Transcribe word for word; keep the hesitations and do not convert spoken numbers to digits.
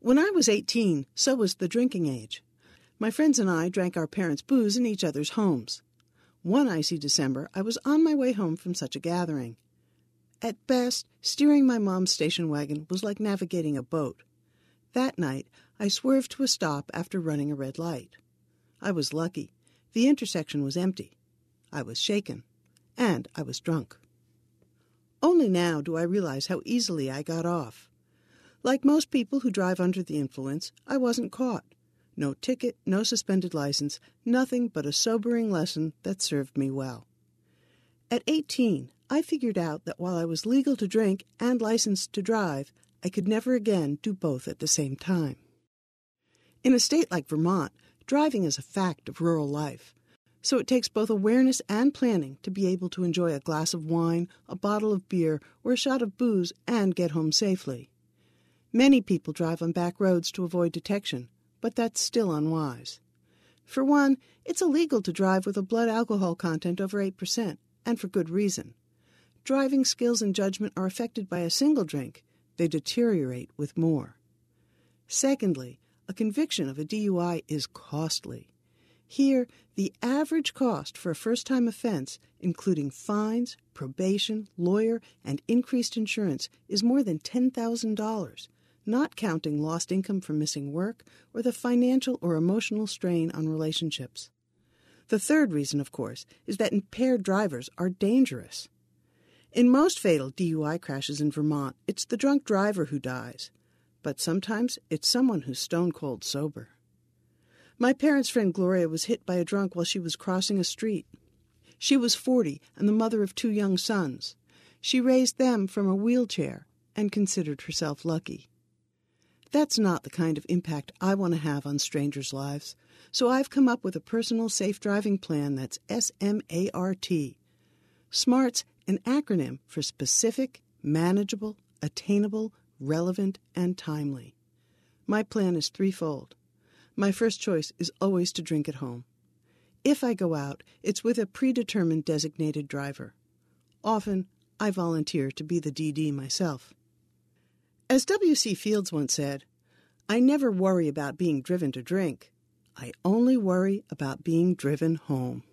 When I was eighteen, so was the drinking age. My friends and I drank our parents' booze in each other's homes. One icy December, I was on my way home from such a gathering. At best, steering my mom's station wagon was like navigating a boat. That night, I swerved to a stop after running a red light. I was lucky. The intersection was empty. I was shaken. And I was drunk. Only now do I realize how easily I got off. Like most people who drive under the influence, I wasn't caught. No ticket, no suspended license, nothing but a sobering lesson that served me well. At eighteen, I figured out that while I was legal to drink and licensed to drive, I could never again do both at the same time. In a state like Vermont, driving is a fact of rural life, so it takes both awareness and planning to be able to enjoy a glass of wine, a bottle of beer, or a shot of booze and get home safely. Many people drive on back roads to avoid detection, but that's still unwise. For one, it's illegal to drive with a blood alcohol content over eight percent, and for good reason. Driving skills and judgment are affected by a single drink. They deteriorate with more. Secondly, a conviction of a D U I is costly. Here, the average cost for a first-time offense, including fines, probation, lawyer, and increased insurance, is more than ten thousand dollars, not counting lost income from missing work or the financial or emotional strain on relationships. The third reason, of course, is that impaired drivers are dangerous. In most fatal D U I crashes in Vermont, it's the drunk driver who dies, but sometimes it's someone who's stone-cold sober. My parents' friend Gloria was hit by a drunk while she was crossing a street. She was forty and the mother of two young sons. She raised them from a wheelchair and considered herself lucky. That's not the kind of impact I want to have on strangers' lives, so I've come up with a personal safe driving plan that's S M A R T. SMART's an acronym for specific, manageable, attainable, relevant, and timely. My plan is threefold. My first choice is always to drink at home. If I go out, it's with a predetermined designated driver. Often, I volunteer to be the D D myself. As W C Fields once said, I never worry about being driven to drink. I only worry about being driven home.